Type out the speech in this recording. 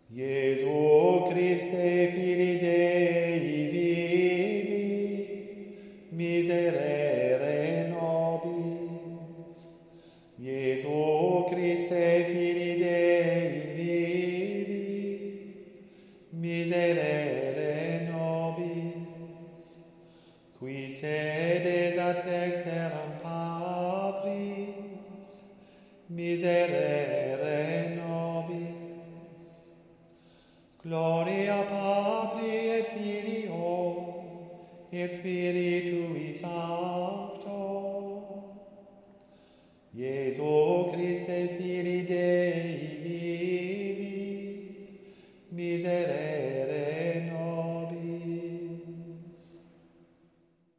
Iesu Christe Filii Dei vivi, miserere nobis. Iesu Christe Filii Dei vivi, miserere nobis. Qui sedes ad dexteram Patris, miserere nobis. Gloria Patri et Filio et Spiritui Sancto. Iesu